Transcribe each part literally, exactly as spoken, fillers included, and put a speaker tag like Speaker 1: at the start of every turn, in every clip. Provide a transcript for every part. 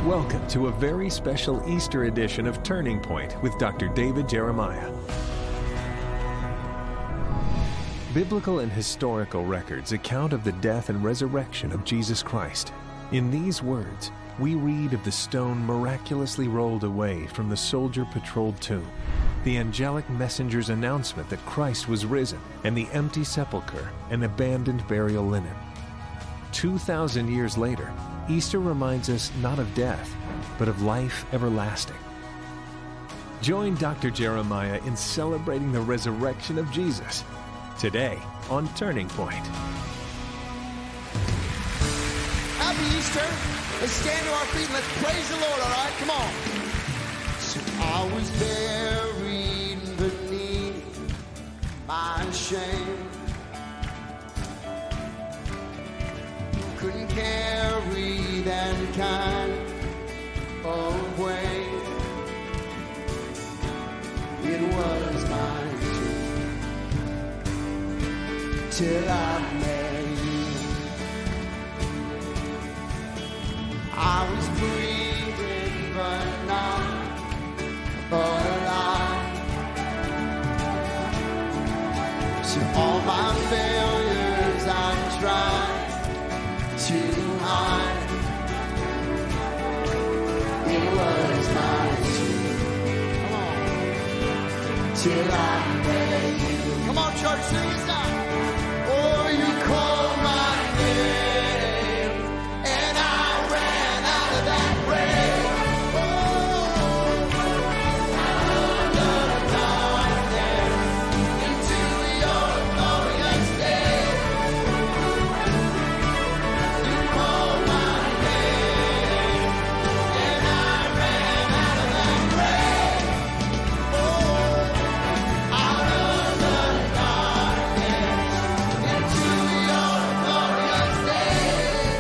Speaker 1: Welcome to a very special Easter edition of Turning Point with Doctor David Jeremiah. Biblical and historical records account of the death and resurrection of Jesus Christ. In these words, we read of the stone miraculously rolled away from the soldier-patrolled tomb, the angelic messenger's announcement that Christ was risen, and the empty sepulchre and abandoned burial linen. Two thousand years later, Easter reminds us not of death, but of life everlasting. Join Doctor Jeremiah in celebrating the resurrection of Jesus today on Turning Point.
Speaker 2: Happy Easter. Let's stand to our feet and let's praise the Lord, all right? Come on. So I was buried beneath my shame. Couldn't carry that kind of weight. It was my dream till I met you. I was breathing but not alive. So all my failures I tried to hide. It was my dream. Come on. Till I met you. Come on, church, sing this out. Oh, you called my name, and I ran out of that grave. Oh, out of darkness into your glorious day. You called my name, and I ran out of that grave. Oh, out of the darkness into your glorious day.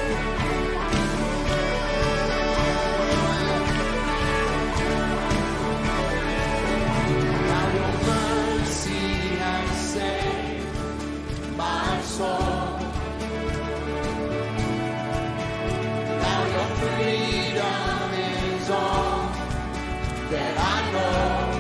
Speaker 2: Now your mercy has saved my soul. Now your freedom is all that I know.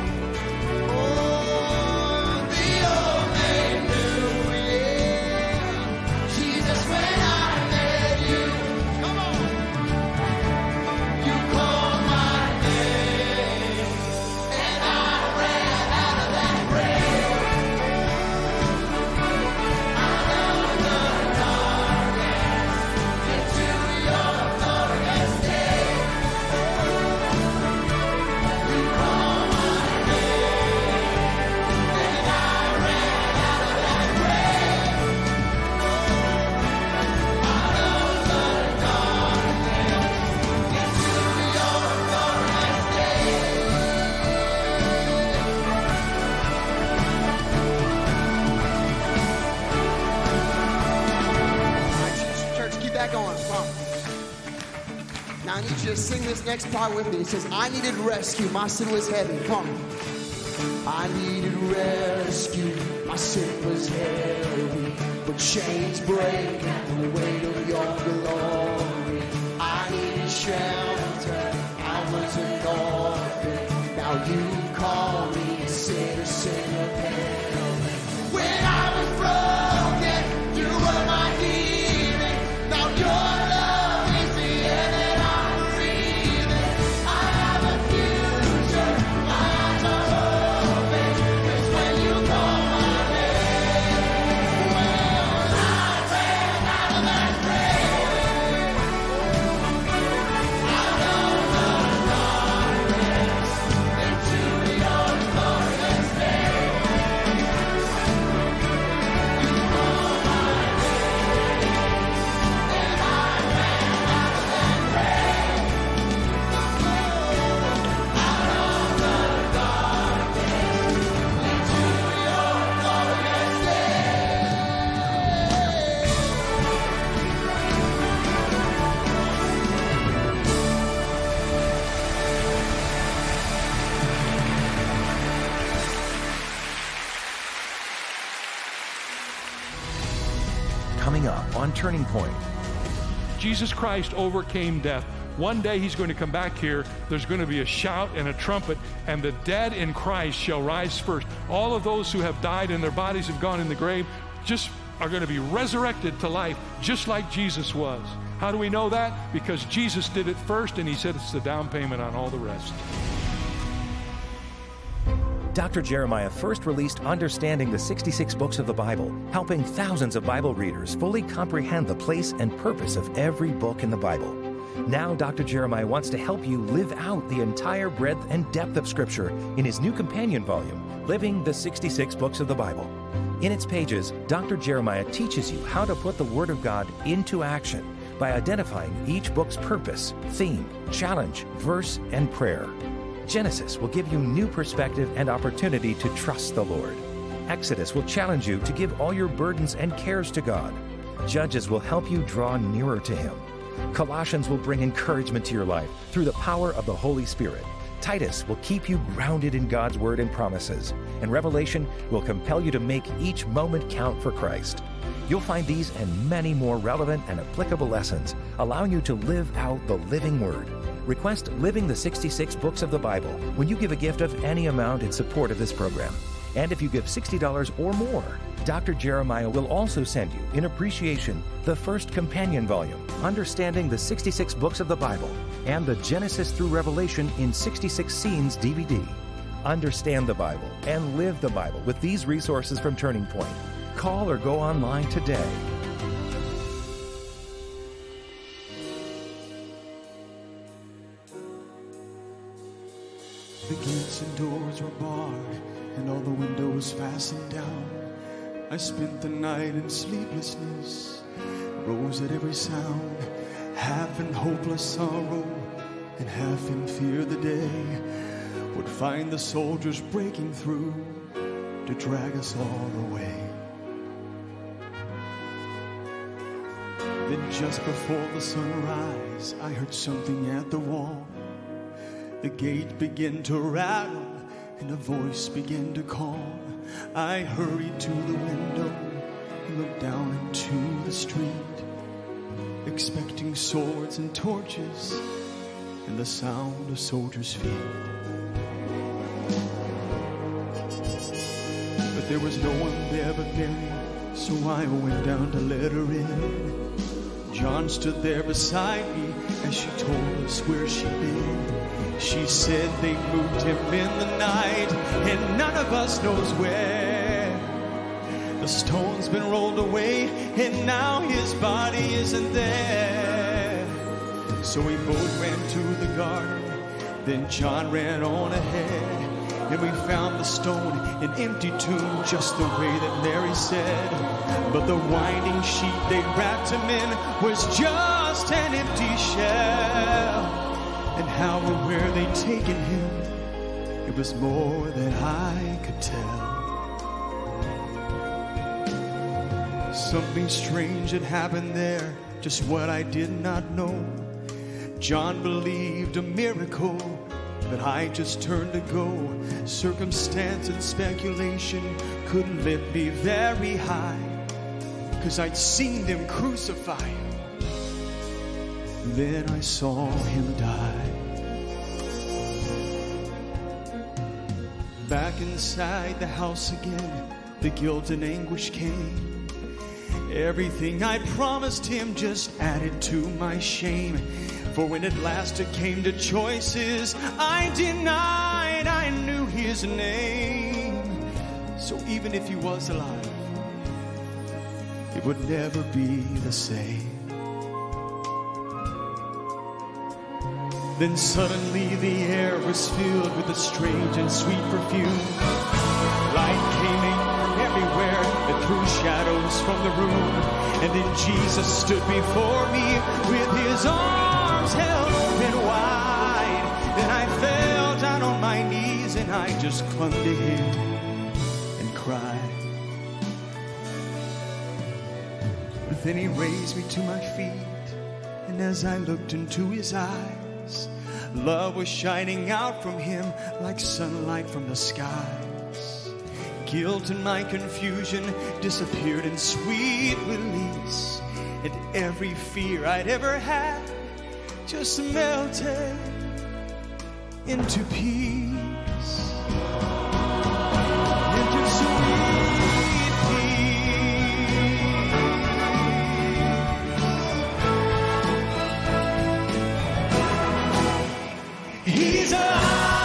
Speaker 2: Oh, the old name knew, yeah. Jesus, when I met you, come on. You called my name, and I ran out of that grave. Out of the darkness into your glorious day. You called my name, and I ran out of that grave. Out of the darkness into your glorious day. All right, church, church, keep that going. Come on. Now I need you to sing this next part with me. It says, I needed rescue. My sin was heavy. Come on. I needed rescue. My sin was heavy. But chains break at the weight of your glory. I needed shelter. I was an orphan. Now you call me a citizen of heaven. When I was broken, you were my healing. Now your love is the air that I'm breathing. I have a future. My eyes are open. 'Cause when you call my name, well, I ran out of that grave. Out of the darkness into your glorious day. You called my name, and I ran out of that grave. Out of the darkness into your glorious day.
Speaker 1: Coming up on Turning Point.
Speaker 3: Jesus Christ overcame death One day he's going to come back here. There's going to be a shout and a trumpet, and the dead in Christ shall rise first. All of those who have died and their bodies have gone in the grave just are going to be resurrected to life, just like Jesus was. How do we know that? Because Jesus did it first, and he said it's the down payment on all the rest.
Speaker 4: Doctor Jeremiah first released Understanding the sixty-six Books of the Bible, helping thousands of Bible readers fully comprehend the place and purpose of every book in the Bible. Now, Doctor Jeremiah wants to help you live out the entire breadth and depth of Scripture in his new companion volume, Living the sixty-six Books of the Bible. In its pages, Doctor Jeremiah teaches you how to put the Word of God into action by identifying each book's purpose, theme, challenge, verse, and prayer. Genesis will give you new perspective and opportunity to trust the Lord. Exodus will challenge you to give all your burdens and cares to God. Judges will help you draw nearer to Him. Colossians will bring encouragement to your life through the power of the Holy Spirit. Titus will keep you grounded in God's Word and promises. And Revelation will compel you to make each moment count for Christ. You'll find these and many more relevant and applicable lessons, allowing you to live out the living Word. Request Living the sixty-six Books of the Bible when you give a gift of any amount in support of this program. And if you give sixty dollars or more, Doctor Jeremiah will also send you, in appreciation, the first companion volume, Understanding the sixty-six Books of the Bible, and the Genesis through Revelation in sixty-six Scenes D V D. Understand the Bible and live the Bible with these resources from Turning Point. Call or go online today.
Speaker 5: The gates and doors were barred, and all the windows fastened down. I spent the night in sleeplessness, rose at every sound, half in hopeless sorrow, and half in fear the day would find the soldiers breaking through to drag us all away. Then just before the sunrise, I heard something at the wall. The gate began to rattle, and a voice began to call. I hurried to the window and looked down into the street, expecting swords and torches and the sound of soldiers' feet. But there was no one there but Mary, so I went down to let her in. John stood there beside me as she told us where she'd been. She said they moved him in the night, and none of us knows where. The stone's been rolled away, and now his body isn't there. So we both ran to the garden, then John ran on ahead, and we found the stone, an empty tomb, just the way that Mary said. But the winding sheet they wrapped him in was just an empty shell. And how or where they'd taken him, it was more than I could tell. Something strange had happened there, just what I did not know. John believed a miracle, but I just turned to go. Circumstance and speculation couldn't lift me very high, 'cause I'd seen them crucify him. Then I saw him die. Back inside the house again, the guilt and anguish came. Everything I promised him just added to my shame. For when at last it came to choices, I denied I knew his name. So even if he was alive, it would never be the same. Then suddenly the air was filled with a strange and sweet perfume. Light came in from everywhere and threw shadows from the room. And then Jesus stood before me with his arms held open wide. Then I fell down on my knees and I just clung to him and cried. But then he raised me to my feet, and as I looked into his eyes, love was shining out from him like sunlight from the skies. Guilt and my confusion disappeared in sweet release, and every fear I'd ever had just melted into peace, into sweet peace. He's alive.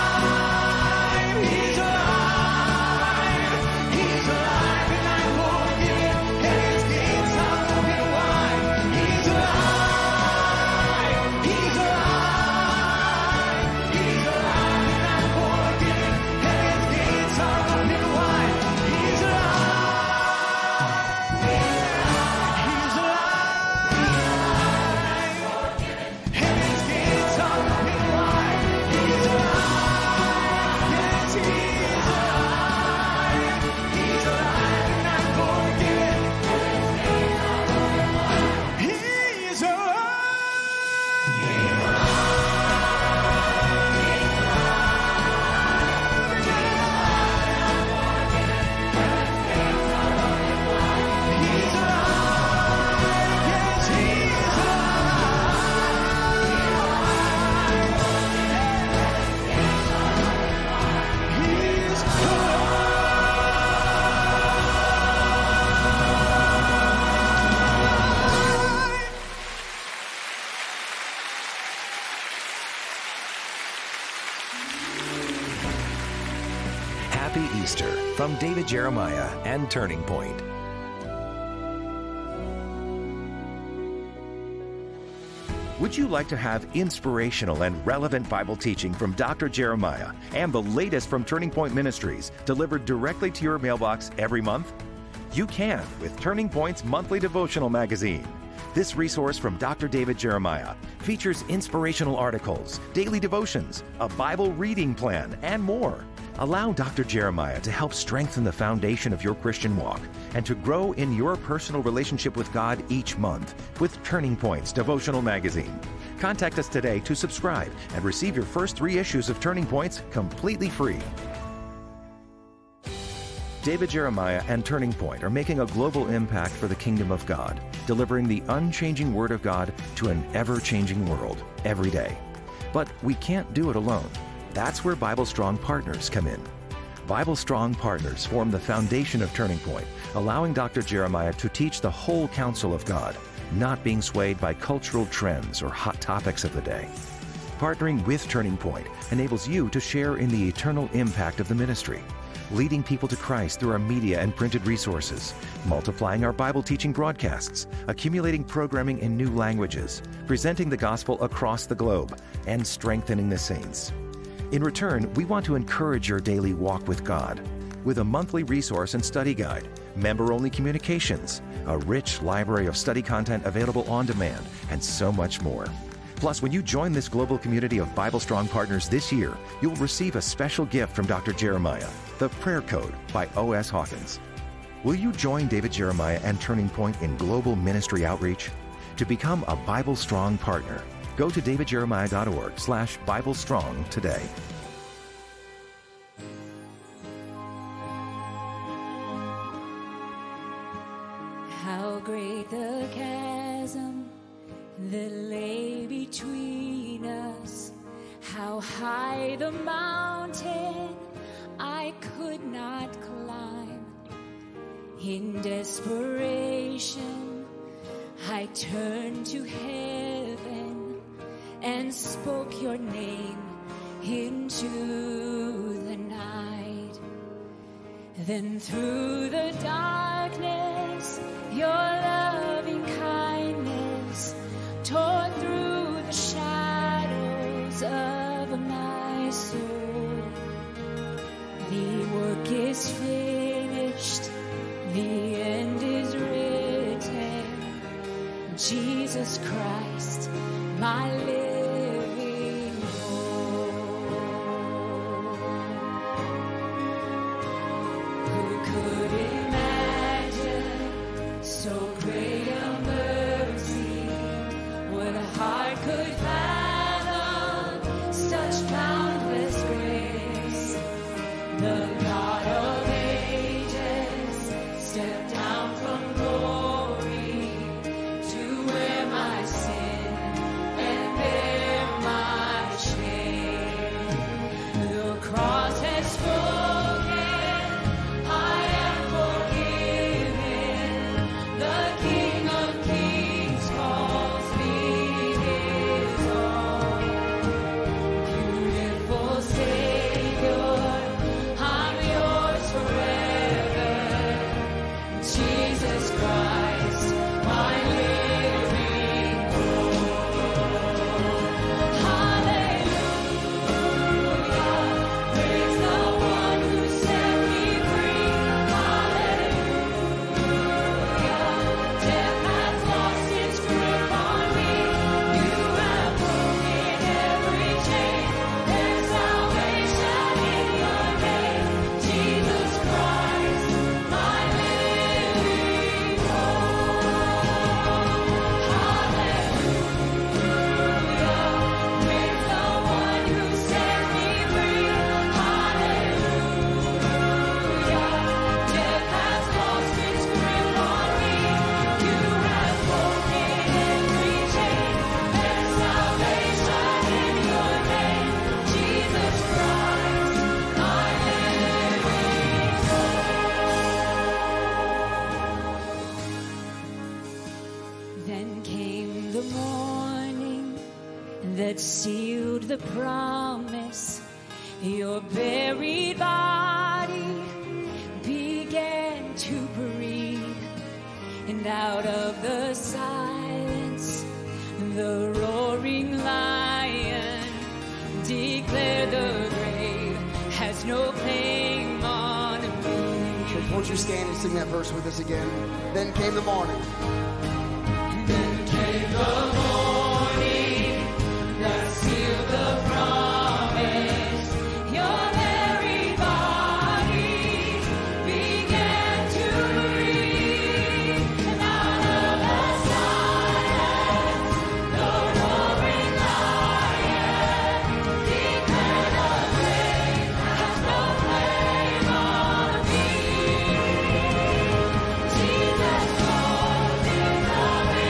Speaker 4: Happy Easter from David Jeremiah and Turning Point. Would you like to have inspirational and relevant Bible teaching from Doctor Jeremiah and the latest from Turning Point Ministries delivered directly to your mailbox every month? You can with Turning Point's monthly devotional magazine. This resource from Doctor David Jeremiah features inspirational articles, daily devotions, a Bible reading plan, and more. Allow Doctor Jeremiah to help strengthen the foundation of your Christian walk and to grow in your personal relationship with God each month with Turning Point's devotional magazine. Contact us today to subscribe and receive your first three issues of Turning Points completely free. David Jeremiah and Turning Point are making a global impact for the kingdom of God, delivering the unchanging Word of God to an ever-changing world every day. But we can't do it alone. That's where Bible Strong Partners come in. Bible Strong Partners form the foundation of Turning Point, allowing Doctor Jeremiah to teach the whole counsel of God, not being swayed by cultural trends or hot topics of the day. Partnering with Turning Point enables you to share in the eternal impact of the ministry, leading people to Christ through our media and printed resources, multiplying our Bible teaching broadcasts, accumulating programming in new languages, presenting the gospel across the globe, and strengthening the saints. In return, we want to encourage your daily walk with God with a monthly resource and study guide, member-only communications, a rich library of study content available on demand, and so much more. Plus, when you join this global community of Bible Strong Partners this year, you'll receive a special gift from Doctor Jeremiah, the Prayer Code by O S Hawkins. Will you join David Jeremiah and Turning Point in global ministry outreach? To become a Bible Strong Partner, go to davidjeremiah.org slash Bible Strong today.
Speaker 6: How great the chasm that lay between us, how high the mountain I could not climb. In desperation, I turned to heaven and spoke your name into the night. Then through the darkness, your loving kindness tore through the shadows of my soul. The work is finished, the end is written. Jesus Christ, my living hope. Who could imagine so great a mercy? What a heart could fathom such boundless grace? The God of ages stepped down from glory to where my sin and bear Jesus Christ, my living hope. Hallelujah, praise the one who set me free. Hallelujah, death has lost its grip on me. You have broken every chain. There's salvation in your name, Jesus Christ, my living hope. Hallelujah, praise the one who set me free. Hallelujah, death has lost its grip on me. You have broken every chain. There's salvation in your name, Jesus Christ, my living hope. Then came the morning that sealed the promise. Your buried body began to breathe, and out of the silence, the roaring lion declared the grave has no claim on me.
Speaker 2: Won't you stand and sing that verse with us again? Then came the morning.
Speaker 6: Then came the morning that sealed the promise. Your very body began to breathe, and out of the silence, the roaring lion declared the grave has no claim on me. Jesus Lord is the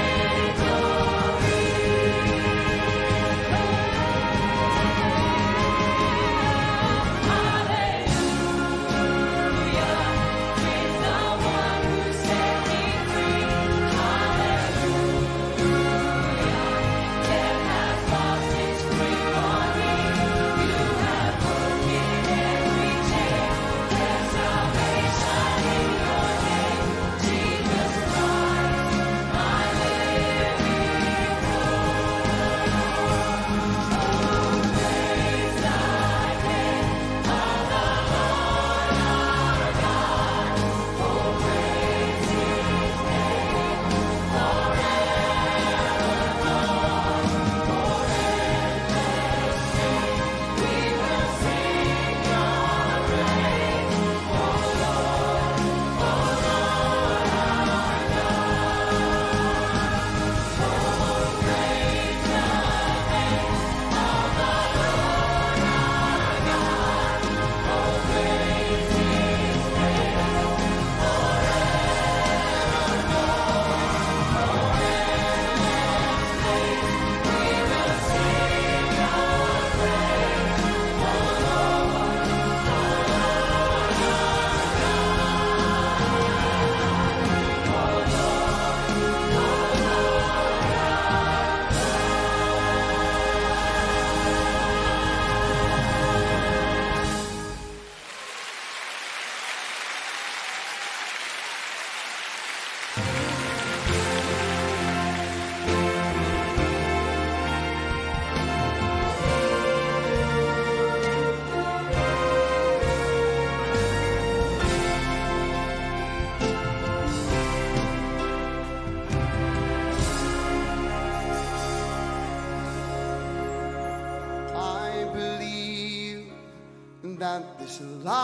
Speaker 2: that this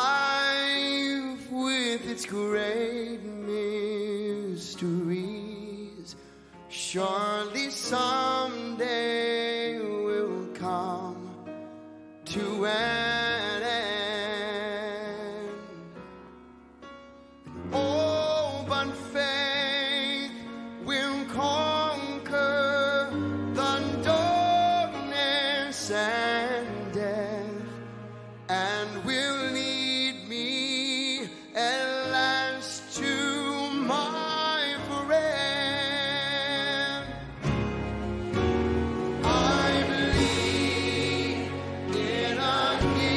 Speaker 2: life with its great mysteries surely someday will come to an end. Oh, but faith will conquer the darkness and death, and will lead me at last to my friend. I believe in a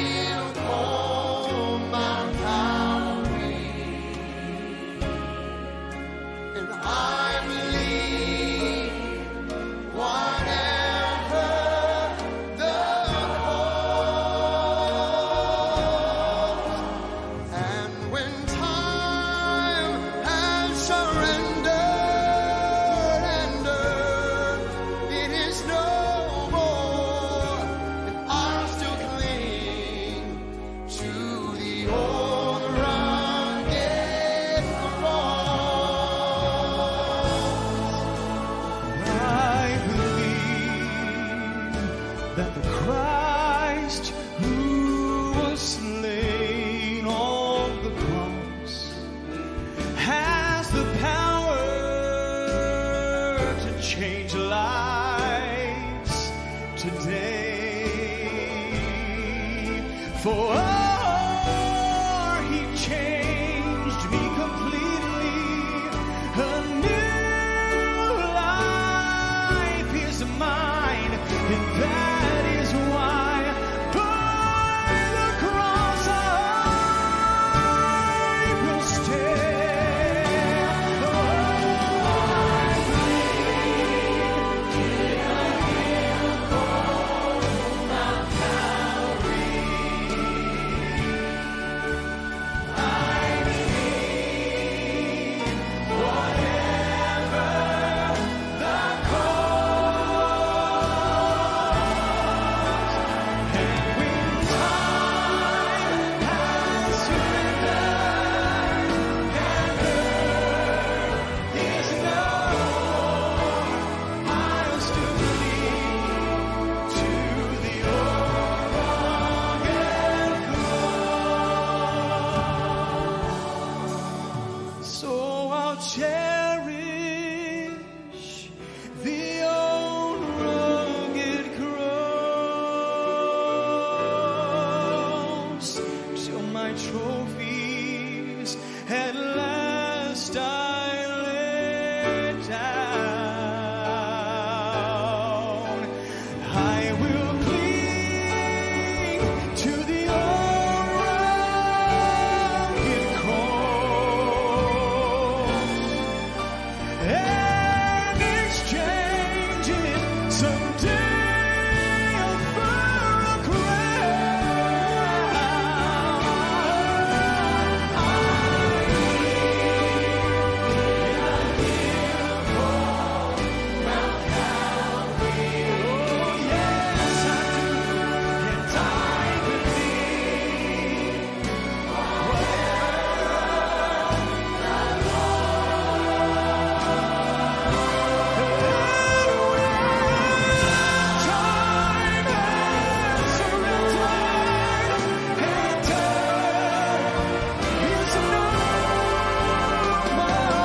Speaker 2: and I believe whatever the cost. And when time has surrendered and earth, it is no more, and I still cling to the old rugged cross.
Speaker 5: I believe that the Christ who was slain on the cross has the power to change lives today. For oh, he changed me completely. A new life is mine, and that is why by the cross I will stand. Oh, I believe in a miracle Mount Calvary. I believe whatever the cost. And when time has surrendered and earth is no more, I'll still cling to the old rugged cross. So I'll cherish the old rugged cross till my trophies at last I lay down. I will cling to the old rugged cross and exchange it someday for a crown. I believe in a miracle Mount Calvary. Oh yes, I do, and I believe time has surrendered and earth is no more.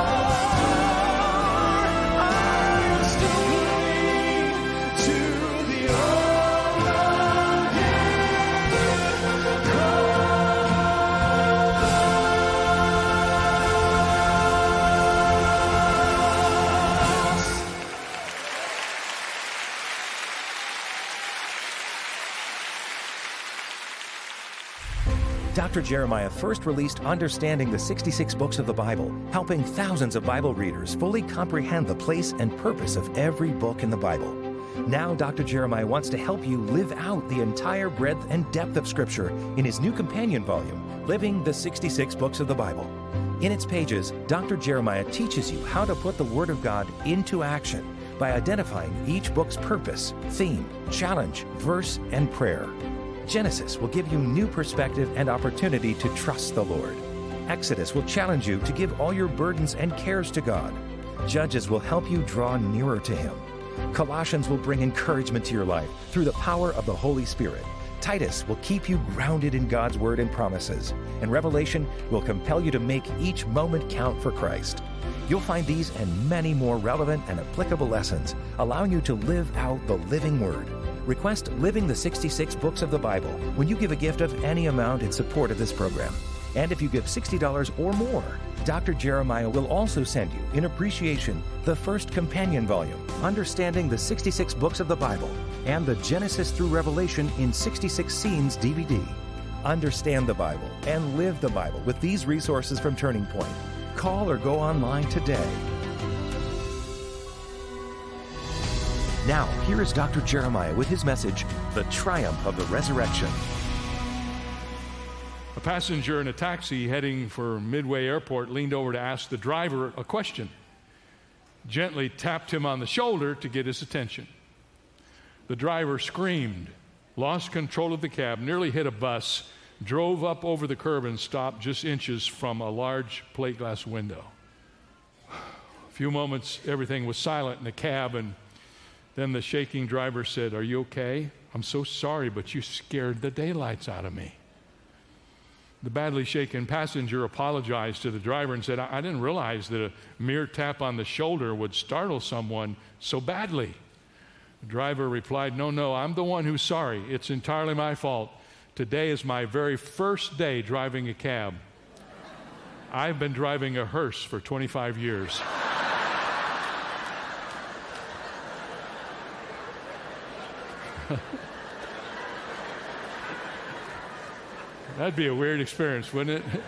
Speaker 5: I'll still cling to the old rugged cross.
Speaker 4: Doctor Jeremiah first released Understanding the sixty-six Books of the Bible, helping thousands of Bible readers fully comprehend the place and purpose of every book in the Bible. Now, Doctor Jeremiah wants to help you live out the entire breadth and depth of Scripture in his new companion volume, Living the sixty-six Books of the Bible. In its pages, Doctor Jeremiah teaches you how to put the Word of God into action by identifying each book's purpose, theme, challenge, verse, and prayer. Genesis will give you new perspective and opportunity to trust the Lord. Exodus will challenge you to give all your burdens and cares to God. Judges will help you draw nearer to Him. Colossians will bring encouragement to your life through the power of the Holy Spirit. Titus will keep you grounded in God's Word and promises. And Revelation will compel you to make each moment count for Christ. You'll find these and many more relevant and applicable lessons, allowing you to live out the living Word. Request Living the sixty-six Books of the Bible when you give a gift of any amount in support of this program. And if you give sixty dollars or more, Doctor Jeremiah will also send you, in appreciation, the first companion volume, Understanding the sixty-six Books of the Bible, and the Genesis through Revelation in sixty-six Scenes D V D. Understand the Bible and live the Bible with these resources from Turning Point. Call or go online today Now, here is Doctor Jeremiah with his message, The Triumph of the Resurrection.
Speaker 3: A passenger in a taxi heading for Midway Airport leaned over to ask the driver a question. Gently tapped him on the shoulder to get his attention. The driver screamed, lost control of the cab, nearly hit a bus, drove up over the curb and stopped just inches from a large plate glass window. A few moments, everything was silent in the cab, and then the shaking driver said, "Are you okay? I'm so sorry, but you scared the daylights out of me." The badly shaken passenger apologized to the driver and said, I, I didn't realize that a mere tap on the shoulder would startle someone so badly. The driver replied, no, no, I'm the one who's sorry. It's entirely my fault. Today is my very first day driving a cab. I've been driving a hearse for twenty-five years. That'd be a weird experience, wouldn't it?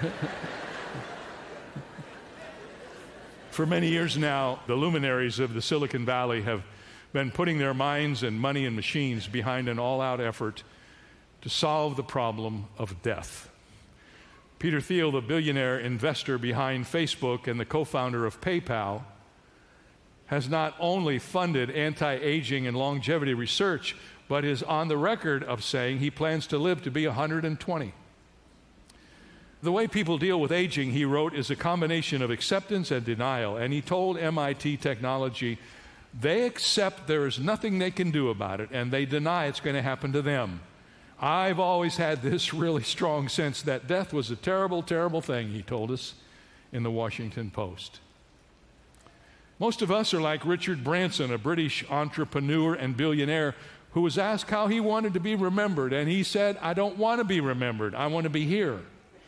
Speaker 3: For many years now, the luminaries of the Silicon Valley have been putting their minds and money and machines behind an all-out effort to solve the problem of death. Peter Thiel, the billionaire investor behind Facebook and the co-founder of PayPal, has not only funded anti-aging and longevity research, but is on the record of saying he plans to live to be one hundred twenty. The way people deal with aging, he wrote, is a combination of acceptance and denial. And he told M I T Technology, they accept there is nothing they can do about it, and they deny it's going to happen to them. I've always had this really strong sense that death was a terrible, terrible thing, he told us in the Washington Post. Most of us are like Richard Branson, a British entrepreneur and billionaire who was asked how he wanted to be remembered, and he said, I don't want to be remembered, I want to be here.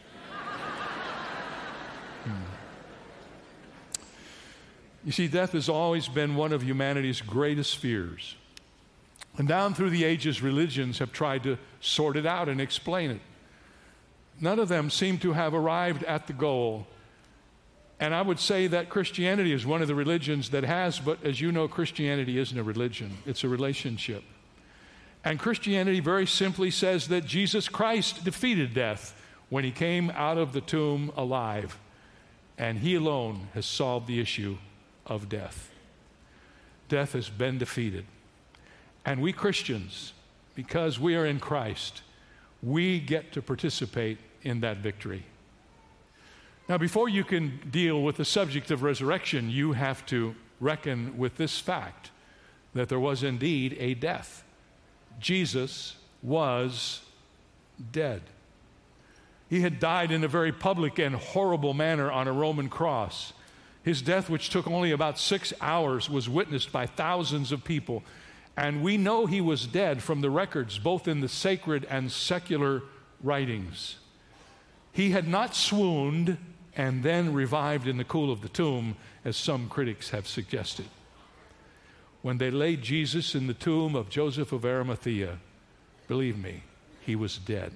Speaker 3: You see, death has always been one of humanity's greatest fears. And down through the ages, religions have tried to sort it out and explain it. None of them seem to have arrived at the goal. And I would say that Christianity is one of the religions that has, but as you know, Christianity isn't a religion, it's a relationship. And Christianity very simply says that Jesus Christ defeated death when he came out of the tomb alive. And he alone has solved the issue of death. Death has been defeated. And we Christians, because we are in Christ, we get to participate in that victory. Now, before you can deal with the subject of resurrection, you have to reckon with this fact that there was indeed a death. Jesus was dead. He had died in a very public and horrible manner on a Roman cross. His death, which took only about six hours, was witnessed by thousands of people. And we know he was dead from the records, both in the sacred and secular writings. He had not swooned and then revived in the cool of the tomb, as some critics have suggested. When they laid Jesus in the tomb of Joseph of Arimathea, believe me, he was dead.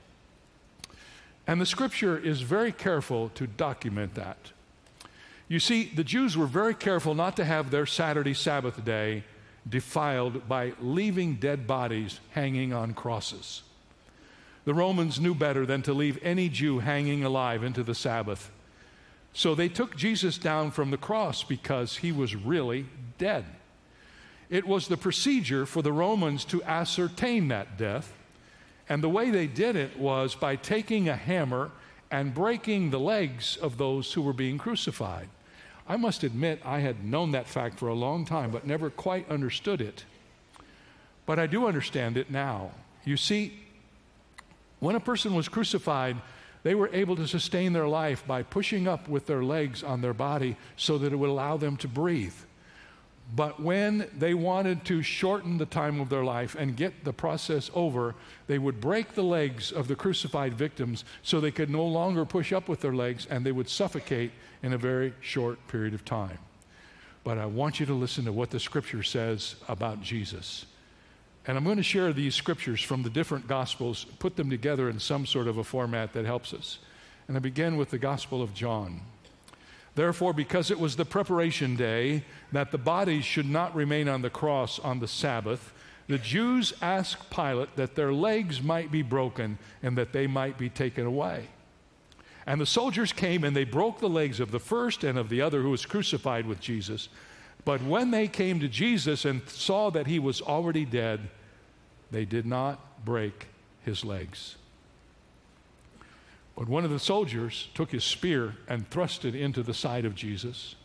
Speaker 3: And the scripture is very careful to document that. You see, the Jews were very careful not to have their Saturday Sabbath day defiled by leaving dead bodies hanging on crosses. The Romans knew better than to leave any Jew hanging alive into the Sabbath. So they took Jesus down from the cross because he was really dead. It was the procedure for the Romans to ascertain that death, and the way they did it was by taking a hammer and breaking the legs of those who were being crucified. I must admit I had known that fact for a long time, but never quite understood it. But I do understand it now. You see, when a person was crucified, they were able to sustain their life by pushing up with their legs on their body so that it would allow them to breathe. But when they wanted to shorten the time of their life and get the process over, they would break the legs of the crucified victims so they could no longer push up with their legs, and they would suffocate in a very short period of time. But I want you to listen to what the scripture says about Jesus. And I'm going to share these scriptures from the different gospels, put them together in some sort of a format that helps us. And I begin with the Gospel of John. Therefore, because it was the preparation day, that the bodies should not remain on the cross on the Sabbath, the Jews asked Pilate that their legs might be broken and that they might be taken away. And the soldiers came and they broke the legs of the first and of the other who was crucified with Jesus. But when they came to Jesus and saw that he was already dead, they did not break his legs. But one of the soldiers took his spear and thrust it into the side of Jesus.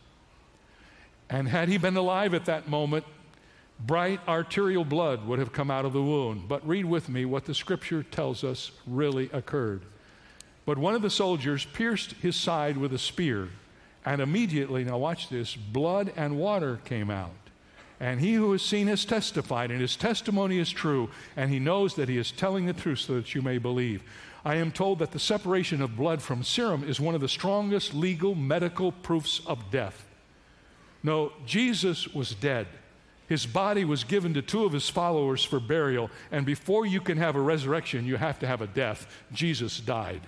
Speaker 3: And had he been alive at that moment, bright arterial blood would have come out of the wound. But read with me what the scripture tells us really occurred. But one of the soldiers pierced his side with a spear, and immediately, now watch this, blood and water came out. And he who has seen has testified, and his testimony is true, and he knows that he is telling the truth so that you may believe. I am told that the separation of blood from serum is one of the strongest legal medical proofs of death. No, Jesus was dead. His body was given to two of his followers for burial, and before you can have a resurrection, you have to have a death. Jesus died,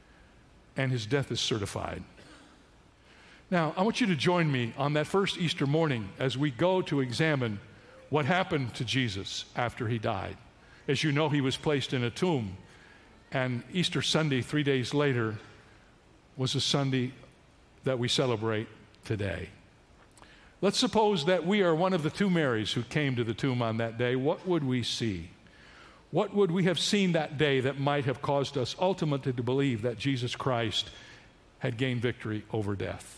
Speaker 3: and his death is certified. Now, I want you to join me on that first Easter morning as we go to examine what happened to Jesus after he died. As you know, he was placed in a tomb, and Easter Sunday, three days later, was a Sunday that we celebrate today. Let's suppose that we are one of the two Marys who came to the tomb on that day. What would we see? What would we have seen that day that might have caused us ultimately to believe that Jesus Christ had gained victory over death?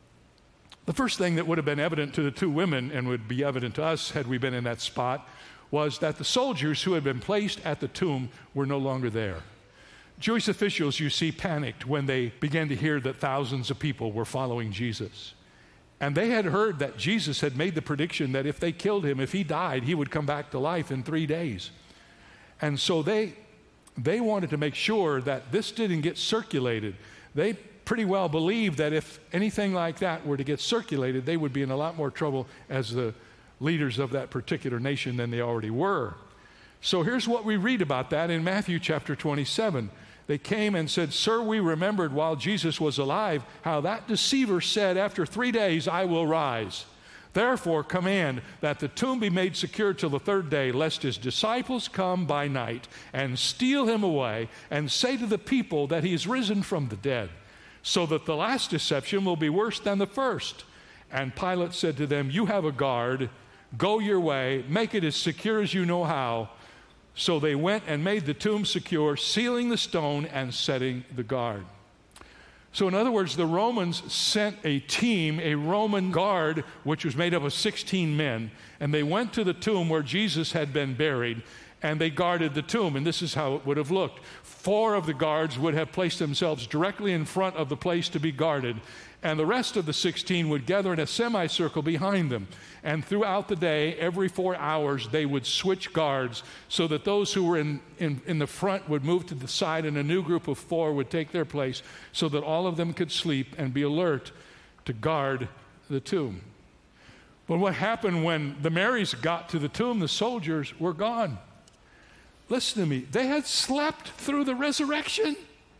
Speaker 3: The first thing that would have been evident to the two women and would be evident to us had we been in that spot was that the soldiers who had been placed at the tomb were no longer there. Jewish officials, you see, panicked when they began to hear that thousands of people were following Jesus. And they had heard that Jesus had made the prediction that if they killed him, if he died, he would come back to life in three days. And so they, they wanted to make sure that this didn't get circulated. They pretty well believed that if anything like that were to get circulated, they would be in a lot more trouble as the leaders of that particular nation than they already were. So here's what we read about that in Matthew chapter twenty-seven. They came and said, "Sir, we remembered while Jesus was alive how that deceiver said, 'After three days I will rise.' Therefore command that the tomb be made secure till the third day, lest his disciples come by night and steal him away and say to the people that he is risen from the dead, so that the last deception will be worse than the first." And Pilate said to them, "You have a guard. Go your way. Make it as secure as you know how." So they went and made the tomb secure, sealing the stone and setting the guard. So in other words, the Romans sent a team, a Roman guard, which was made up of sixteen men, and they went to the tomb where Jesus had been buried, and they guarded the tomb. And this is how it would have looked. Four of the guards would have placed themselves directly in front of the place to be guarded, and the rest of the sixteen would gather in a semicircle behind them. And throughout the day, every four hours, they would switch guards so that those who were in, in, in the front would move to the side, and a new group of four would take their place so that all of them could sleep and be alert to guard the tomb. But what happened when the Marys got to the tomb, the soldiers were gone. Listen to me. They had slept through the resurrection.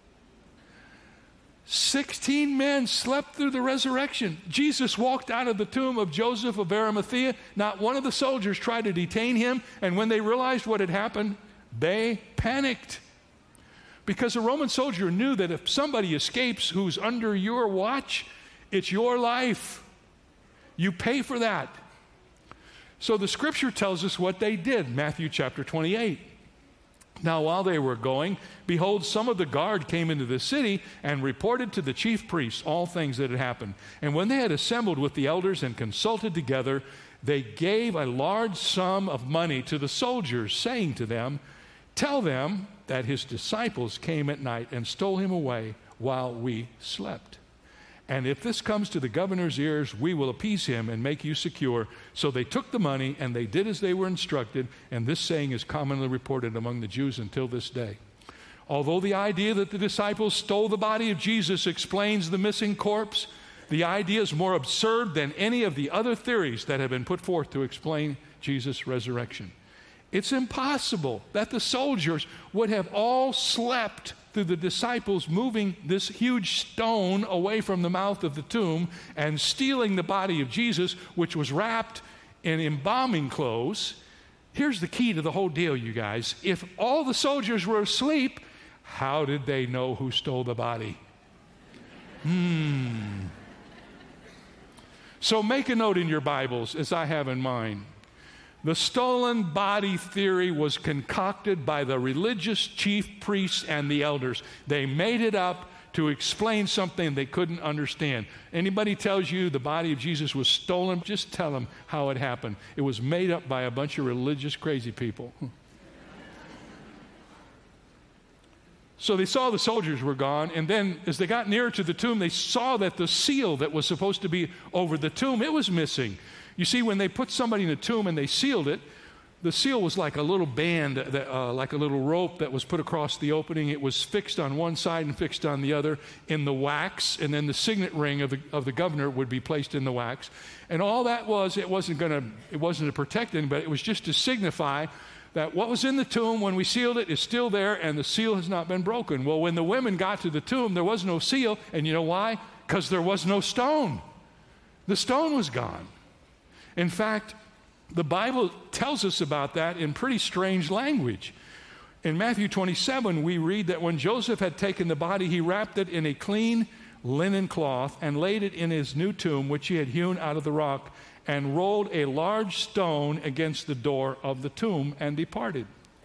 Speaker 3: Sixteen men slept through the resurrection. Jesus walked out of the tomb of Joseph of Arimathea. Not one of the soldiers tried to detain him. And when they realized what had happened, they panicked. Because a Roman soldier knew that if somebody escapes who's under your watch, it's your life. You pay for that. So the scripture tells us what they did. Matthew chapter twenty-eight. Now, while they were going, behold, some of the guard came into the city and reported to the chief priests all things that had happened. And when they had assembled with the elders and consulted together, they gave a large sum of money to the soldiers, saying to them, "Tell them that his disciples came at night and stole him away while we slept. And if this comes to the governor's ears, we will appease him and make you secure." So they took the money, and they did as they were instructed, and this saying is commonly reported among the Jews until this day. Although the idea that the disciples stole the body of Jesus explains the missing corpse, the idea is more absurd than any of the other theories that have been put forth to explain Jesus' resurrection. It's impossible that the soldiers would have all slept through the disciples moving this huge stone away from the mouth of the tomb and stealing the body of Jesus, which was wrapped in embalming clothes. Here's the key to the whole deal, you guys. If all the soldiers were asleep, how did they know who stole the body? Hmm. So make a note in your Bibles, as I have in mine. The stolen body theory was concocted by the religious chief priests and the elders. They made it up to explain something they couldn't understand. Anybody tells you the body of Jesus was stolen, just tell them how it happened. It was made up by a bunch of religious crazy people. So they saw the soldiers were gone, and then as they got nearer to the tomb, they saw that the seal that was supposed to be over the tomb, it was missing. You see, when they put somebody in a tomb and they sealed it, the seal was like a little band, that, uh, like a little rope that was put across the opening. It was fixed on one side and fixed on the other in the wax, and then the signet ring of the, of the governor would be placed in the wax. And all that was, it wasn't going to, it wasn't to protect him, but it was just to signify that what was in the tomb when we sealed it is still there, and the seal has not been broken. Well, when the women got to the tomb, there was no seal, and you know why? Because there was no stone. The stone was gone. In fact, the Bible tells us about that in pretty strange language. In Matthew twenty-seven, we read that when Joseph had taken the body, he wrapped it in a clean linen cloth and laid it in his new tomb, which he had hewn out of the rock, and rolled a large stone against the door of the tomb and departed.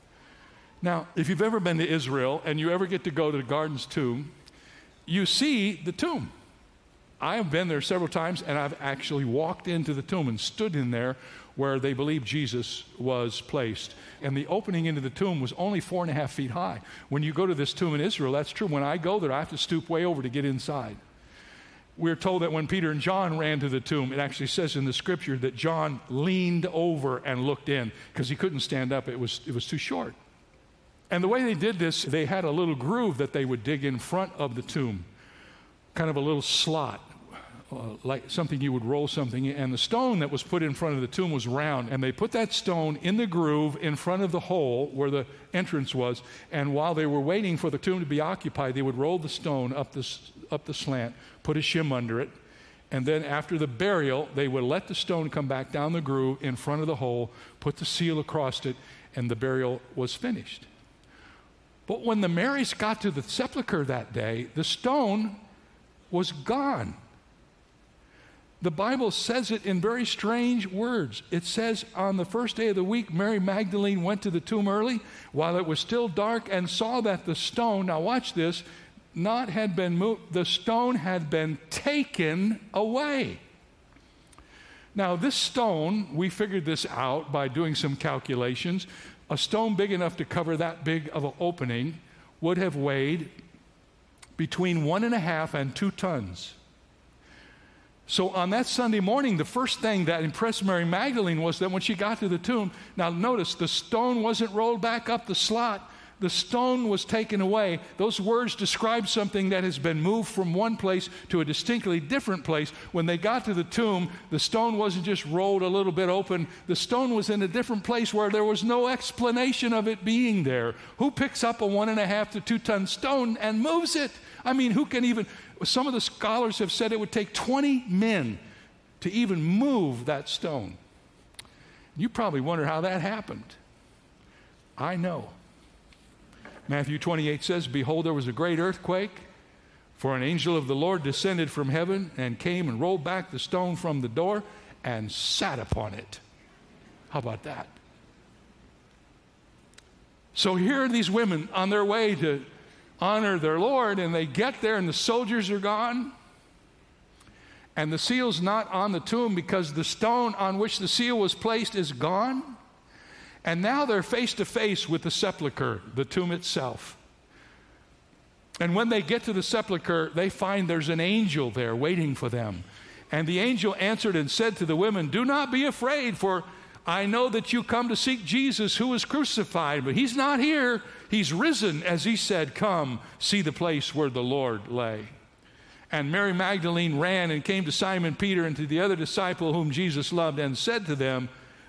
Speaker 3: Now, if you've ever been to Israel and you ever get to go to the Garden's tomb, you see the tomb. I have been there several times, and I've actually walked into the tomb and stood in there where they believe Jesus was placed. And the opening into the tomb was only four and a half feet high. When you go to this tomb in Israel, that's true. When I go there, I have to stoop way over to get inside. We're told that when Peter and John ran to the tomb, it actually says in the scripture that John leaned over and looked in because he couldn't stand up. It was, it was too short. And the way they did this, they had a little groove that they would dig in front of the tomb, kind of a little slot. Uh, like something you would roll something in, and the stone that was put in front of the tomb was round, and they put that stone in the groove in front of the hole where the entrance was, and while they were waiting for the tomb to be occupied, they would roll the stone up the, up the slant, put a shim under it, and then after the burial, they would let the stone come back down the groove in front of the hole, put the seal across it, and the burial was finished. But when the Marys got to the sepulcher that day, the stone was gone. The Bible says it in very strange words. It says, on the first day of the week, Mary Magdalene went to the tomb early while it was still dark and saw that the stone, now watch this, not had been moved, the stone had been taken away. Now this stone, we figured this out by doing some calculations. A stone big enough to cover that big of an opening would have weighed between one and a half and two tons. So on that Sunday morning, the first thing that impressed Mary Magdalene was that when she got to the tomb, now notice, the stone wasn't rolled back up the slot. The stone was taken away. Those words describe something that has been moved from one place to a distinctly different place. When they got to the tomb, the stone wasn't just rolled a little bit open. The stone was in a different place where there was no explanation of it being there. Who picks up a one and a half to two ton stone and moves it? I mean, who can even... Some of the scholars have said it would take twenty men to even move that stone. You probably wonder how that happened. I know. Matthew twenty-eight says, "Behold, there was a great earthquake, for an angel of the Lord descended from heaven and came and rolled back the stone from the door and sat upon it." How about that? So here are these women on their way to honor their Lord, and they get there and the soldiers are gone, and the seal's not on the tomb because the stone on which the seal was placed is gone, and now they're face to face with the sepulcher, the tomb itself. And when they get to the sepulcher, they find there's an angel there waiting for them. And the angel answered and said to the women, "Do not be afraid, for I know that you come to seek Jesus who was crucified, but he's not here. He's risen, as he said. Come, see the place where the Lord lay." And Mary Magdalene ran and came to Simon Peter and to the other disciple whom Jesus loved and said to them,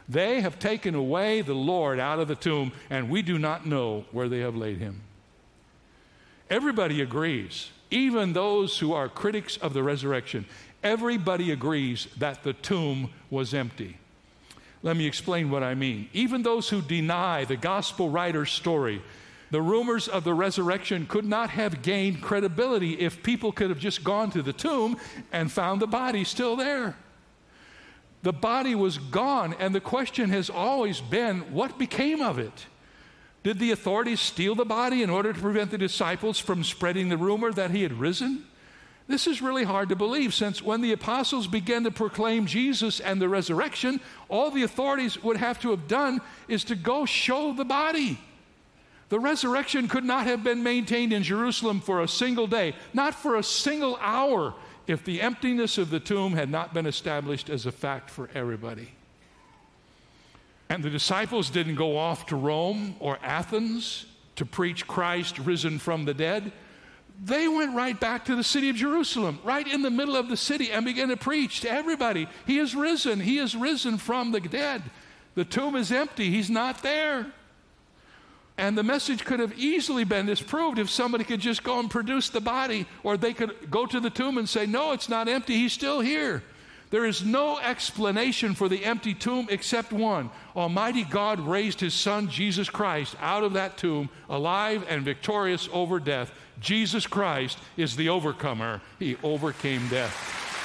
Speaker 3: They have taken away the Lord out of the tomb, and we do not know where they have laid him. Everybody agrees, even those who are critics of the resurrection, everybody agrees that the tomb was empty. Let me explain what I mean. Even those who deny the gospel writer's story, the rumors of the resurrection could not have gained credibility if people could have just gone to the tomb and found the body still there. The body was gone, and the question has always been, what became of it? Did the authorities steal the body in order to prevent the disciples from spreading the rumor that he had risen? This is really hard to believe, since when the apostles began to proclaim Jesus and the resurrection, all the authorities would have to have done is to go show the body. The resurrection could not have been maintained in Jerusalem for a single day, not for a single hour, if the emptiness of the tomb had not been established as a fact for everybody. And the disciples didn't go off to Rome or Athens to preach Christ risen from the dead. They went right back to the city of Jerusalem, right in the middle of the city, and began to preach to everybody. He is risen. He is risen from the dead. The tomb is empty. He's not there. And the message could have easily been disproved if somebody could just go and produce the body, or they could go to the tomb and say, no, it's not empty. He's still here. There is no explanation for the empty tomb except one. Almighty God raised his son, Jesus Christ, out of that tomb, alive and victorious over death. Jesus Christ is the overcomer. He overcame death.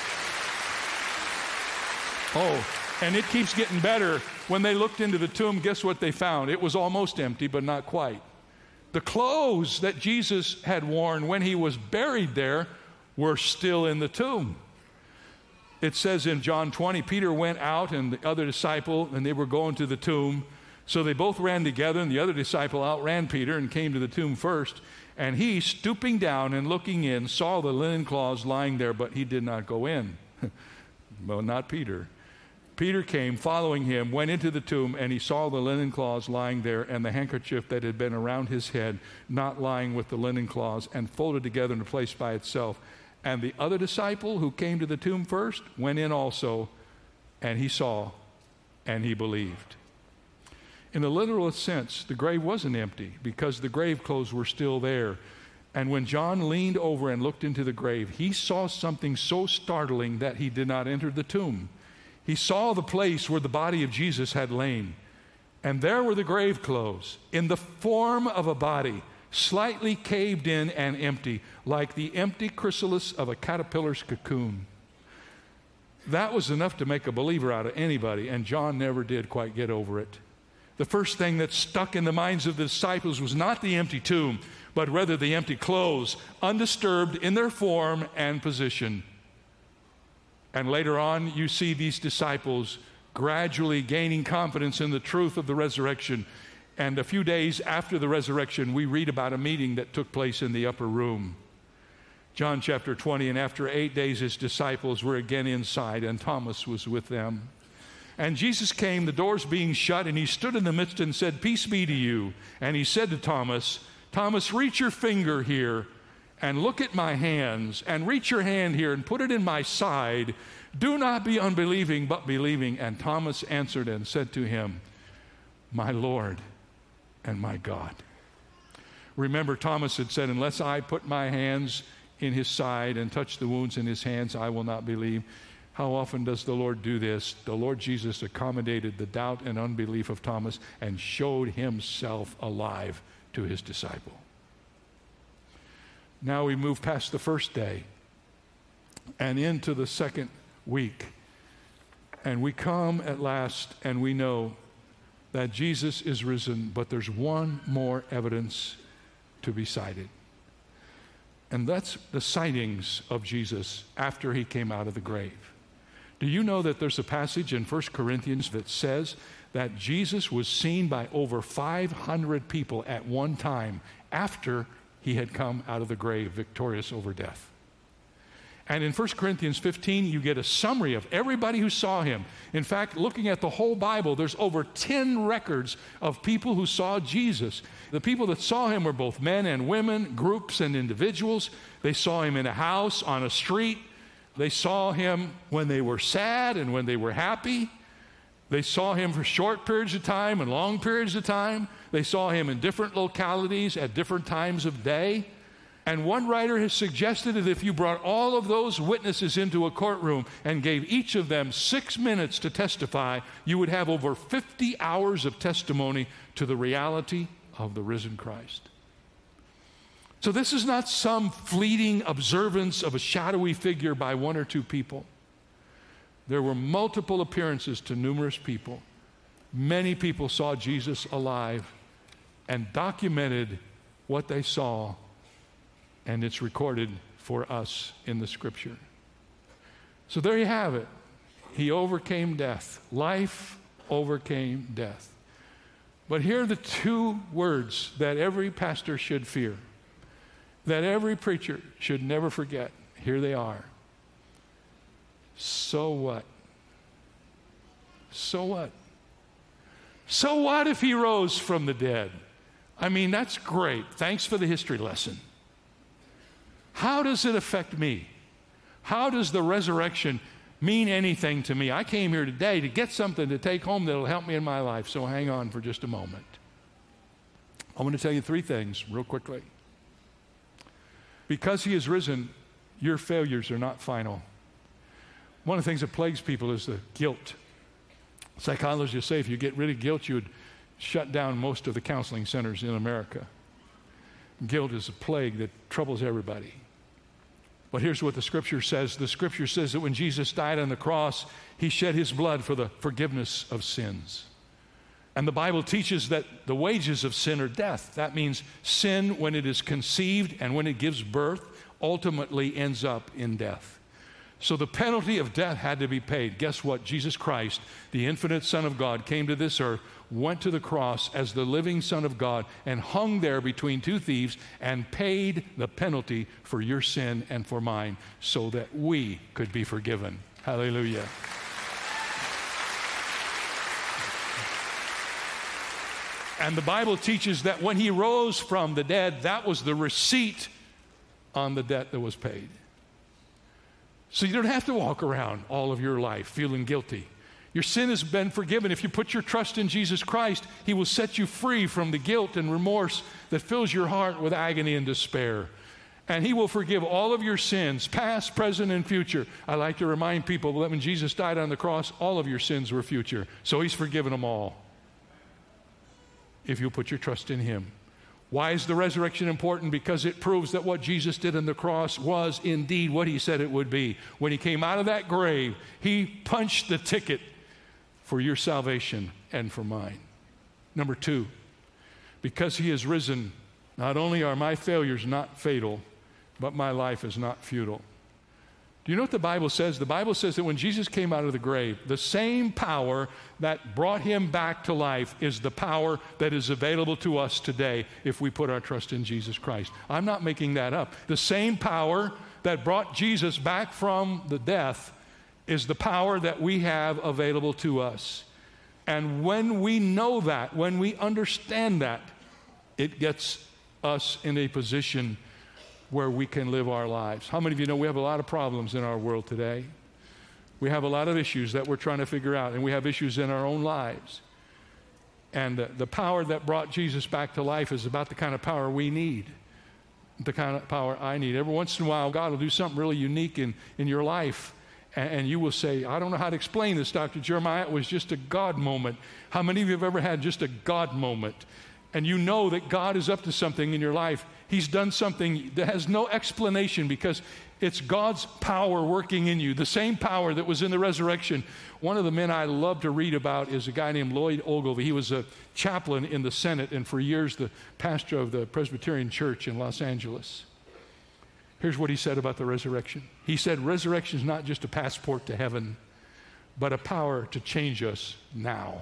Speaker 3: Oh, and it keeps getting better. When they looked into the tomb, guess what they found? It was almost empty, but not quite. The clothes that Jesus had worn when he was buried there were still in the tomb. It says in John twenty, Peter went out and the other disciple, and they were going to the tomb. So they both ran together, and the other disciple outran Peter and came to the tomb first. And he, stooping down and looking in, saw the linen cloths lying there, but he did not go in. Well, not Peter. Peter came, following him, went into the tomb, and he saw the linen cloths lying there, and the handkerchief that had been around his head, not lying with the linen cloths, and folded together in a place by itself. And the other disciple who came to the tomb first went in also, and he saw, and he believed. In a literal sense, the grave wasn't empty because the grave clothes were still there. And when John leaned over and looked into the grave, he saw something so startling that he did not enter the tomb. He saw the place where the body of Jesus had lain. And there were the grave clothes in the form of a body, slightly caved in and empty, like the empty chrysalis of a caterpillar's cocoon. That was enough to make a believer out of anybody, and John never did quite get over it. The first thing that stuck in the minds of the disciples was not the empty tomb, but rather the empty clothes, undisturbed in their form and position. And later on, you see these disciples gradually gaining confidence in the truth of the resurrection. And a few days after the resurrection, we read about a meeting that took place in the upper room. John chapter twenty, and after eight days his disciples were again inside, and Thomas was with them. And Jesus came, the doors being shut, and he stood in the midst and said, "Peace be to you." And he said to Thomas, "Thomas, reach your finger here and look at my hands, and reach your hand here and put it in my side. Do not be unbelieving, but believing." And Thomas answered and said to him, "My Lord and my God." Remember, Thomas had said, "Unless I put my hands in his side and touch the wounds in his hands, I will not believe." How often does the Lord do this? The Lord Jesus accommodated the doubt and unbelief of Thomas and showed himself alive to his disciple. Now we move past the first day and into the second week. And we come at last and we know that Jesus is risen, but there's one more evidence to be cited. And that's the sightings of Jesus after he came out of the grave. Do you know that there's a passage in First Corinthians that says that Jesus was seen by over five hundred people at one time after he had come out of the grave victorious over death? And in First Corinthians fifteen, you get a summary of everybody who saw him. In fact, looking at the whole Bible, there's over ten records of people who saw Jesus. The people that saw him were both men and women, groups and individuals. They saw him in a house, on a street. They saw him when they were sad and when they were happy. They saw him for short periods of time and long periods of time. They saw him in different localities at different times of day. And one writer has suggested that if you brought all of those witnesses into a courtroom and gave each of them six minutes to testify, you would have over fifty hours of testimony to the reality of the risen Christ. So this is not some fleeting observance of a shadowy figure by one or two people. There were multiple appearances to numerous people. Many people saw Jesus alive and documented what they saw, and it's recorded for us in the Scripture. So there you have it. He overcame death. Life overcame death. But here are the two words that every pastor should fear, that every preacher should never forget. Here they are. So what? So what? So what if he rose from the dead? I mean, that's great. Thanks for the history lesson. How does it affect me? How does the resurrection mean anything to me? I came here today to get something to take home that will help me in my life, so hang on for just a moment. I want to tell you three things real quickly. Because he is risen, your failures are not final. One of the things that plagues people is the guilt. Psychologists say if you get rid of guilt, you would shut down most of the counseling centers in America. Guilt is a plague that troubles everybody. But here's what the Scripture says. The Scripture says that when Jesus died on the cross, he shed his blood for the forgiveness of sins. And the Bible teaches that the wages of sin are death. That means sin, when it is conceived and when it gives birth, ultimately ends up in death. So the penalty of death had to be paid. Guess what? Jesus Christ, the infinite Son of God, came to this earth, went to the cross as the living Son of God, and hung there between two thieves and paid the penalty for your sin and for mine so that we could be forgiven. Hallelujah. And the Bible teaches that when he rose from the dead, that was the receipt on the debt that was paid. So you don't have to walk around all of your life feeling guilty. Your sin has been forgiven. If you put your trust in Jesus Christ, he will set you free from the guilt and remorse that fills your heart with agony and despair. And he will forgive all of your sins, past, present, and future. I like to remind people that when Jesus died on the cross, all of your sins were future. So he's forgiven them all if you put your trust in him. Why is the resurrection important? Because it proves that what Jesus did on the cross was indeed what he said it would be. When he came out of that grave, he punched the ticket for your salvation and for mine. Number two, because he is risen, not only are my failures not fatal, but my life is not futile. Do you know what the Bible says? The Bible says that when Jesus came out of the grave, the same power that brought him back to life is the power that is available to us today if we put our trust in Jesus Christ. I'm not making that up. The same power that brought Jesus back from the death is the power that we have available to us. And when we know that, when we understand that, it gets us in a position where we can live our lives. How many of you know we have a lot of problems in our world today? We have a lot of issues that we're trying to figure out, and we have issues in our own lives. And uh, the power that brought Jesus back to life is about the kind of power we need, the kind of power I need. Every once in a while, God will do something really unique in, in your life, and, and you will say, I don't know how to explain this, Doctor Jeremiah. It was just a God moment. How many of you have ever had just a God moment? And you know that God is up to something in your life. He's done something that has no explanation because it's God's power working in you, the same power that was in the resurrection. One of the men I love to read about is a guy named Lloyd Ogilvie. He was a chaplain in the Senate and for years the pastor of the Presbyterian Church in Los Angeles. Here's what he said about the resurrection. He said, resurrection is not just a passport to heaven, but a power to change us now.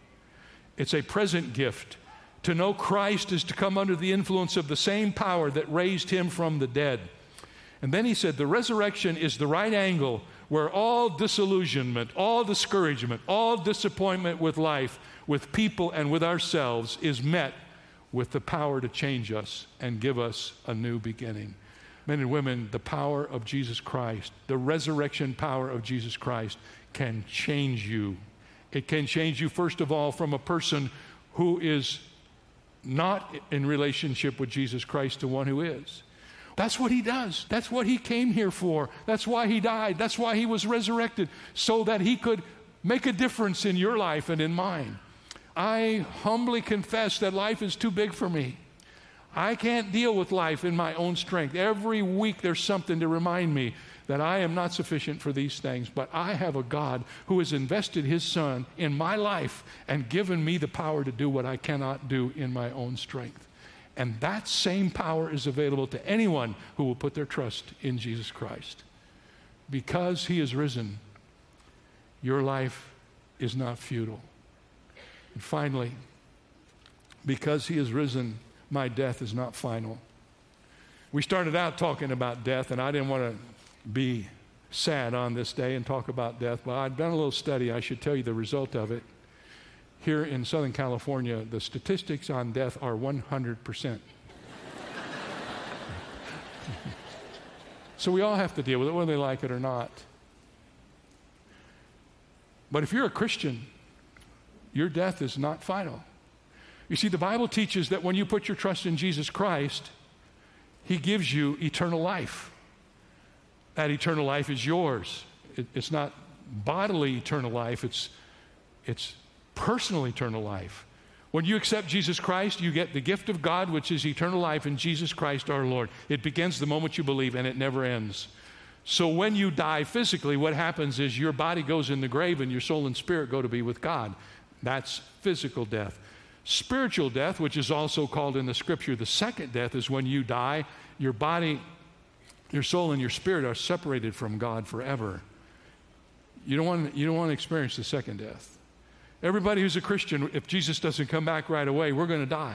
Speaker 3: It's a present gift. To know Christ is to come under the influence of the same power that raised him from the dead. And then he said, the resurrection is the right angle where all disillusionment, all discouragement, all disappointment with life, with people and with ourselves is met with the power to change us and give us a new beginning. Men and women, the power of Jesus Christ, the resurrection power of Jesus Christ can change you It can change you, first of all, from a person who is not in relationship with Jesus Christ to one who is. That's what he does. That's what he came here for. That's why he died. That's why he was resurrected, so that he could make a difference in your life and in mine. I humbly confess that life is too big for me. I can't deal with life in my own strength. Every week there's something to remind me that I am not sufficient for these things, but I have a God who has invested his Son in my life and given me the power to do what I cannot do in my own strength. And that same power is available to anyone who will put their trust in Jesus Christ. Because he is risen, your life is not futile. And finally, because he is risen, my death is not final. We started out talking about death, and I didn't want to be sad on this day and talk about death, but I've done a little study. I should tell you the result of it. Here in Southern California, the statistics on death are one hundred percent. So we all have to deal with it, whether they like it or not. But if you're a Christian, your death is not final. You see, the Bible teaches that when you put your trust in Jesus Christ, he gives you eternal life. That eternal life is yours. It, it's not bodily eternal life, it's, it's personal eternal life. When you accept Jesus Christ, you get the gift of God, which is eternal life in Jesus Christ our Lord. It begins the moment you believe, and it never ends. So when you die physically, what happens is your body goes in the grave and your soul and spirit go to be with God. That's physical death. Spiritual death, which is also called in the scripture the second death, is when you die, your body, your soul and your spirit are separated from God forever. You don't want, you don't want to experience the second death. Everybody who's a Christian, if Jesus doesn't come back right away, we're going to die.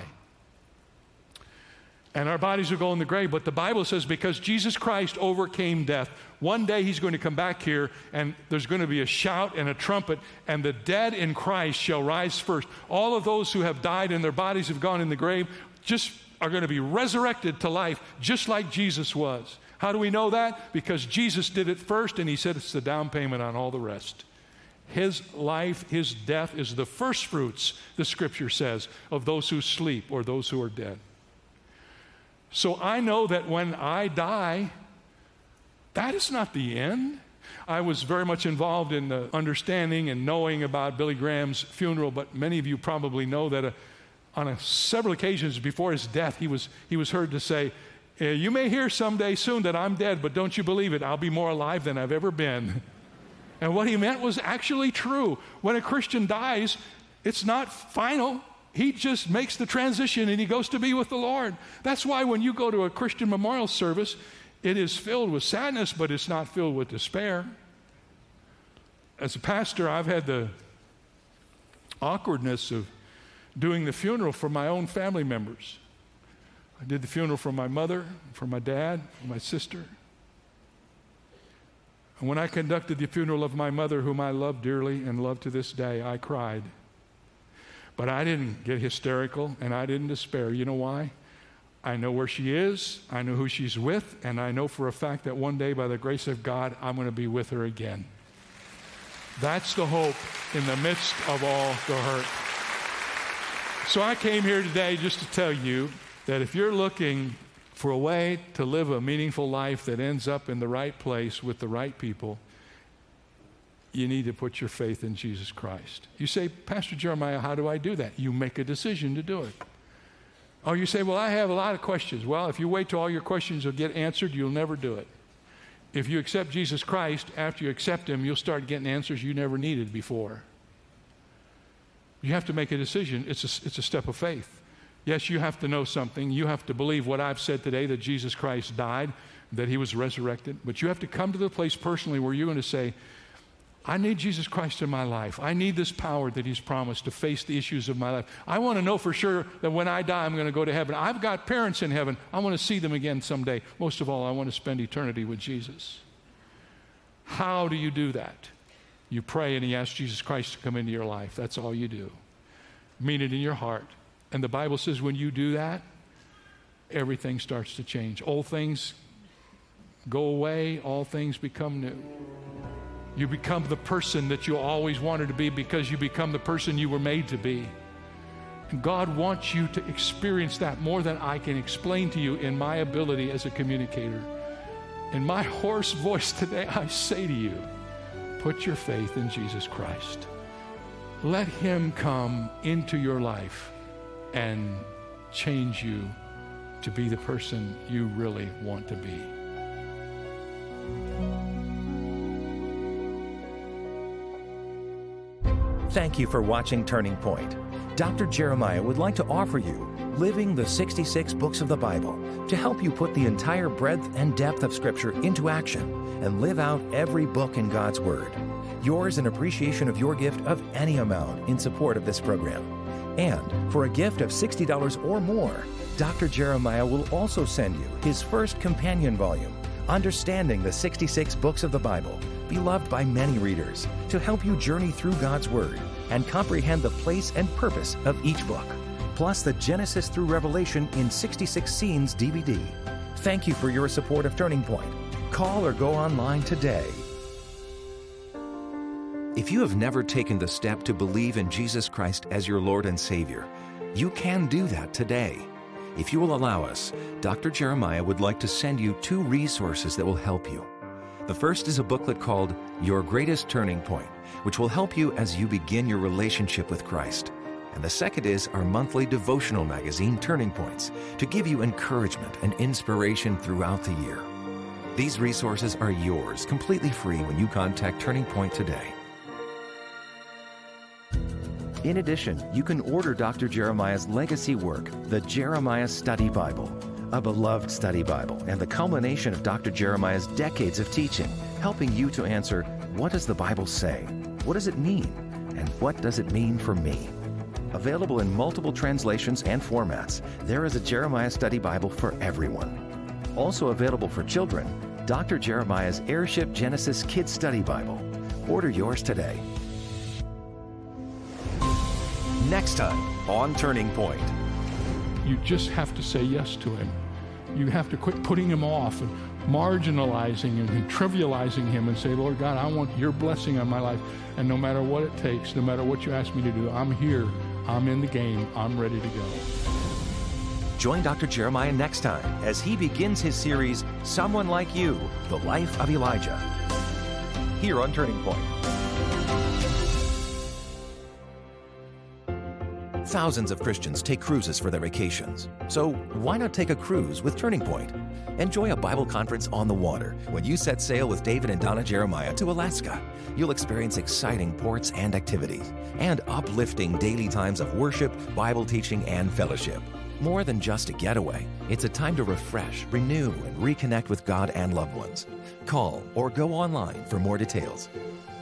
Speaker 3: And our bodies will go in the grave. But the Bible says because Jesus Christ overcame death, one day he's going to come back here and there's going to be a shout and a trumpet, and the dead in Christ shall rise first. All of those who have died and their bodies have gone in the grave just are going to be resurrected to life, just like Jesus was. How do we know that? Because Jesus did it first, and he said it's the down payment on all the rest. His life, his death is the first fruits, the scripture says, of those who sleep or those who are dead. So I know that when I die, that is not the end. I was very much involved in the understanding and knowing about Billy Graham's funeral, but many of you probably know that uh, on a, several occasions before his death, he was, he was heard to say, you may hear someday soon that I'm dead, but don't you believe it, I'll be more alive than I've ever been. And what he meant was actually true. When a Christian dies, it's not final. He just makes the transition and he goes to be with the Lord. That's why when you go to a Christian memorial service, it is filled with sadness, but it's not filled with despair. As a pastor, I've had the awkwardness of doing the funeral for my own family members. I did the funeral for my mother, for my dad, for my sister. And when I conducted the funeral of my mother, whom I love dearly and love to this day, I cried. But I didn't get hysterical and I didn't despair. You know why? I know where she is, I know who she's with, and I know for a fact that one day, by the grace of God, I'm going to be with her again. That's the hope in the midst of all the hurt. So I came here today just to tell you that if you're looking for a way to live a meaningful life that ends up in the right place with the right people, you need to put your faith in Jesus Christ. You say, Pastor Jeremiah, how do I do that? You make a decision to do it. Oh, you say, well, I have a lot of questions. Well, if you wait till all your questions will get answered, you'll never do it. If you accept Jesus Christ, after you accept him, you'll start getting answers you never needed before. You have to make a decision. It's a, it's a step of faith. Yes, you have to know something. You have to believe what I've said today, that Jesus Christ died, that he was resurrected. But you have to come to the place personally where you're going to say, I need Jesus Christ in my life. I need this power that he's promised to face the issues of my life. I want to know for sure that when I die, I'm going to go to heaven. I've got parents in heaven. I want to see them again someday. Most of all, I want to spend eternity with Jesus. How do you do that? You pray and you ask Jesus Christ to come into your life. That's all you do. Mean it in your heart. And the Bible says when you do that, everything starts to change. Old things go away. All things become new. You become the person that you always wanted to be because you become the person you were made to be. And God wants you to experience that more than I can explain to you in my ability as a communicator. In my hoarse voice today, I say to you, put your faith in Jesus Christ. Let him come into your life and change you to be the person you really want to be.
Speaker 4: Thank you for watching Turning Point. Doctor Jeremiah would like to offer you Living the sixty-six Books of the Bible to help you put the entire breadth and depth of Scripture into action and live out every book in God's Word. Yours in appreciation of your gift of any amount in support of this program. And for a gift of sixty dollars or more, Doctor Jeremiah will also send you his first companion volume, Understanding the sixty-six Books of the Bible, beloved by many readers, to help you journey through God's Word and comprehend the place and purpose of each book, plus the Genesis through Revelation in sixty-six Scenes D V D. Thank you for your support of Turning Point. Call or go online today. If you have never taken the step to believe in Jesus Christ as your Lord and Savior, you can do that today. If you will allow us, Doctor Jeremiah would like to send you two resources that will help you. The first is a booklet called Your Greatest Turning Point, which will help you as you begin your relationship with Christ. And the second is our monthly devotional magazine, Turning Points, to give you encouragement and inspiration throughout the year. These resources are yours completely free when you contact Turning Point today. In addition, you can order Doctor Jeremiah's legacy work, the Jeremiah Study Bible, a beloved study Bible and the culmination of Doctor Jeremiah's decades of teaching, helping you to answer, what does the Bible say? What does it mean? And what does it mean for me? Available in multiple translations and formats, there is a Jeremiah Study Bible for everyone. Also available for children, Doctor Jeremiah's Airship Genesis Kids Study Bible. Order yours today. Next time on Turning Point.
Speaker 3: You just have to say yes to him. You have to quit putting him off and marginalizing him and trivializing him and say, Lord God, I want your blessing on my life. And no matter what it takes, no matter what you ask me to do, I'm here. I'm in the game. I'm ready to go.
Speaker 4: Join Doctor Jeremiah next time as he begins his series, Someone Like You, The Life of Elijah, here on Turning Point. Thousands of Christians take cruises for their vacations. So why not take a cruise with Turning Point? Enjoy a Bible conference on the water when you set sail with David and Donna Jeremiah to Alaska. You'll experience exciting ports and activities and uplifting daily times of worship, Bible teaching, and fellowship. More than just a getaway, it's a time to refresh, renew, and reconnect with God and loved ones. Call or go online for more details.